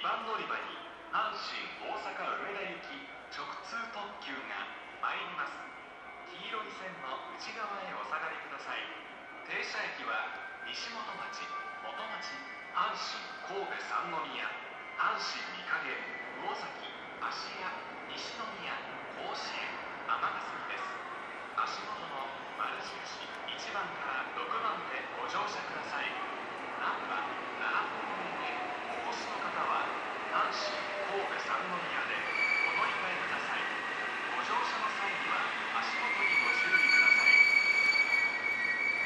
番乗り場に阪神大阪梅田行き直通特急が参ります。黄色い線の内側へお下がりください。停車駅は西本町、元町、阪神神戸三宮、阪神御影、魚崎、芦屋、西宮、甲子園、尼崎です。足元の丸印1番から6番でご乗車ください。